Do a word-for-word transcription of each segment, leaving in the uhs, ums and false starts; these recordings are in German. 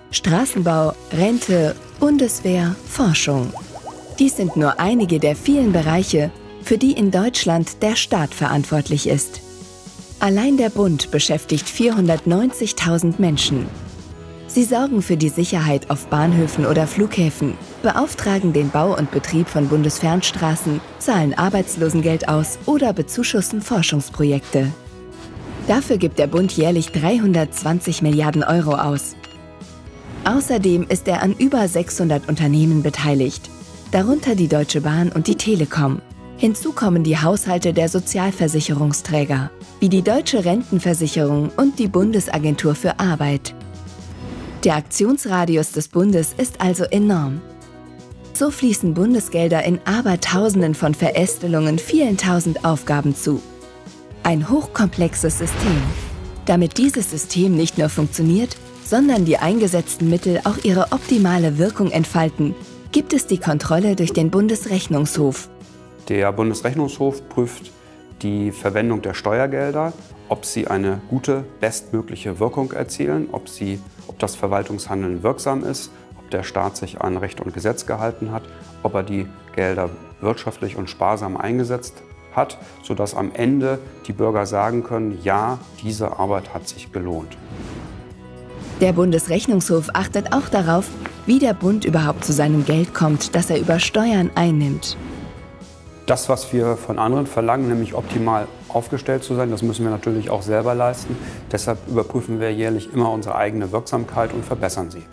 Straßenbau, Rente, Bundeswehr, Forschung. Dies sind nur einige der vielen Bereiche, für die in Deutschland der Staat verantwortlich ist. Allein der Bund beschäftigt vierhundertneunzigtausend Menschen. Sie sorgen für die Sicherheit auf Bahnhöfen oder Flughäfen, beauftragen den Bau und Betrieb von Bundesfernstraßen, zahlen Arbeitslosengeld aus oder bezuschussen Forschungsprojekte. Dafür gibt der Bund jährlich dreihundertzwanzig Milliarden Euro aus. Außerdem ist er an über sechshundert Unternehmen beteiligt, darunter die Deutsche Bahn und die Telekom. Hinzu kommen die Haushalte der Sozialversicherungsträger, wie die Deutsche Rentenversicherung und die Bundesagentur für Arbeit. Der Aktionsradius des Bundes ist also enorm. So fließen Bundesgelder in Abertausenden von Verästelungen vielen tausend Aufgaben zu. Ein hochkomplexes System. Damit dieses System nicht nur funktioniert, sondern die eingesetzten Mittel auch ihre optimale Wirkung entfalten, gibt es die Kontrolle durch den Bundesrechnungshof. Der Bundesrechnungshof prüft die Verwendung der Steuergelder, ob sie eine gute, bestmögliche Wirkung erzielen, ob, sie, ob das Verwaltungshandeln wirksam ist, ob der Staat sich an Recht und Gesetz gehalten hat, ob er die Gelder wirtschaftlich und sparsam eingesetzt hat, sodass am Ende die Bürger sagen können, ja, diese Arbeit hat sich gelohnt. Der Bundesrechnungshof achtet auch darauf, wie der Bund überhaupt zu seinem Geld kommt, das er über Steuern einnimmt. Das, was wir von anderen verlangen, nämlich optimal aufgestellt zu sein, das müssen wir natürlich auch selber leisten. Deshalb überprüfen wir jährlich immer unsere eigene Wirksamkeit und verbessern sie.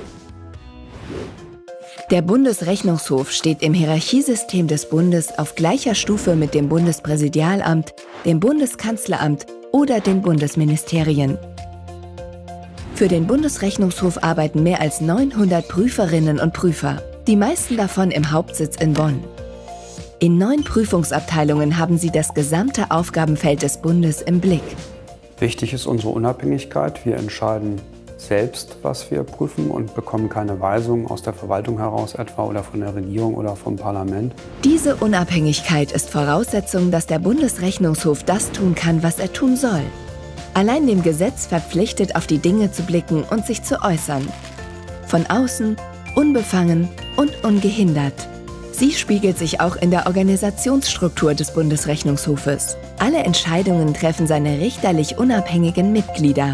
Der Bundesrechnungshof steht im Hierarchiesystem des Bundes auf gleicher Stufe mit dem Bundespräsidialamt, dem Bundeskanzleramt oder den Bundesministerien. Für den Bundesrechnungshof arbeiten mehr als neunhundert Prüferinnen und Prüfer, die meisten davon im Hauptsitz in Bonn. In neun Prüfungsabteilungen haben sie das gesamte Aufgabenfeld des Bundes im Blick. Wichtig ist unsere Unabhängigkeit. Wir entscheiden selbst, was wir prüfen und bekommen keine Weisungen aus der Verwaltung heraus etwa oder von der Regierung oder vom Parlament. Diese Unabhängigkeit ist Voraussetzung, dass der Bundesrechnungshof das tun kann, was er tun soll. Allein dem Gesetz verpflichtet, auf die Dinge zu blicken und sich zu äußern. Von außen, unbefangen und ungehindert. Sie spiegelt sich auch in der Organisationsstruktur des Bundesrechnungshofes. Alle Entscheidungen treffen seine richterlich unabhängigen Mitglieder.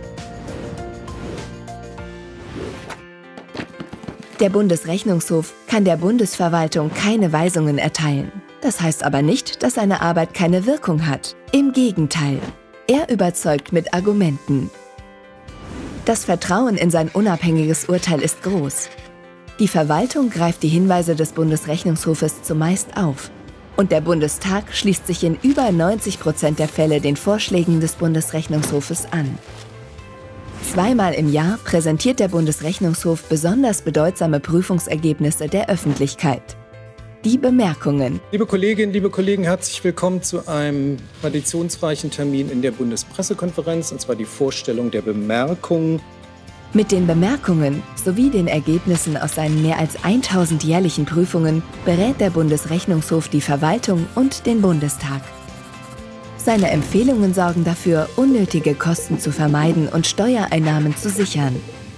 Der Bundesrechnungshof kann der Bundesverwaltung keine Weisungen erteilen. Das heißt aber nicht, dass seine Arbeit keine Wirkung hat. Im Gegenteil. Er überzeugt mit Argumenten. Das Vertrauen in sein unabhängiges Urteil ist groß. Die Verwaltung greift die Hinweise des Bundesrechnungshofes zumeist auf. Und der Bundestag schließt sich in über neunzig Prozent der Fälle den Vorschlägen des Bundesrechnungshofes an. Zweimal im Jahr präsentiert der Bundesrechnungshof besonders bedeutsame Prüfungsergebnisse der Öffentlichkeit. Die Bemerkungen. Liebe Kolleginnen, liebe Kollegen, herzlich willkommen zu einem traditionsreichen Termin in der Bundespressekonferenz, und zwar die Vorstellung der Bemerkungen. Mit den Bemerkungen sowie den Ergebnissen aus seinen mehr als tausend jährlichen Prüfungen berät der Bundesrechnungshof die Verwaltung und den Bundestag. Seine Empfehlungen sorgen dafür, unnötige Kosten zu vermeiden und Steuereinnahmen zu sichern.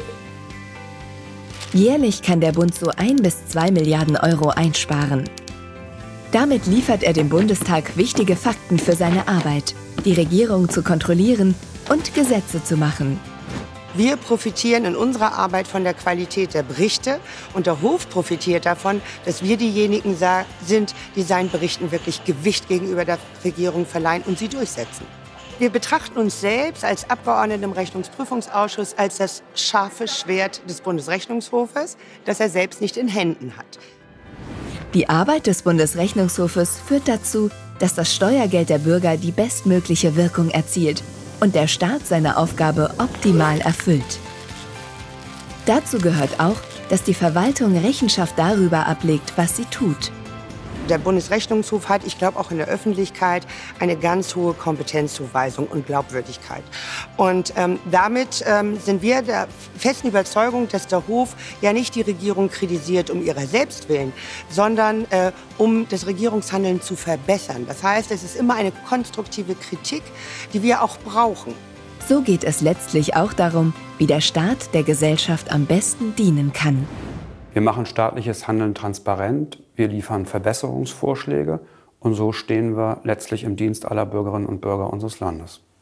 Jährlich kann der Bund so ein bis zwei Milliarden Euro einsparen. Damit liefert er dem Bundestag wichtige Fakten für seine Arbeit, die Regierung zu kontrollieren und Gesetze zu machen. Wir profitieren in unserer Arbeit von der Qualität der Berichte und der Hof profitiert davon, dass wir diejenigen sind, die seinen Berichten wirklich Gewicht gegenüber der Regierung verleihen und sie durchsetzen. Wir betrachten uns selbst als Abgeordnete im Rechnungsprüfungsausschuss als das scharfe Schwert des Bundesrechnungshofes, das er selbst nicht in Händen hat. Die Arbeit des Bundesrechnungshofes führt dazu, dass das Steuergeld der Bürger die bestmögliche Wirkung erzielt und der Staat seine Aufgabe optimal erfüllt. Dazu gehört auch, dass die Verwaltung Rechenschaft darüber ablegt, was sie tut. Der Bundesrechnungshof hat, ich glaube auch in der Öffentlichkeit, eine ganz hohe Kompetenzzuweisung und Glaubwürdigkeit. Und ähm, damit ähm, sind wir der festen Überzeugung, dass der Hof ja nicht die Regierung kritisiert um ihrer selbst willen, sondern äh, um das Regierungshandeln zu verbessern. Das heißt, es ist immer eine konstruktive Kritik, die wir auch brauchen. So geht es letztlich auch darum, wie der Staat der Gesellschaft am besten dienen kann. Wir machen staatliches Handeln transparent, wir liefern Verbesserungsvorschläge und so stehen wir letztlich im Dienst aller Bürgerinnen und Bürger unseres Landes.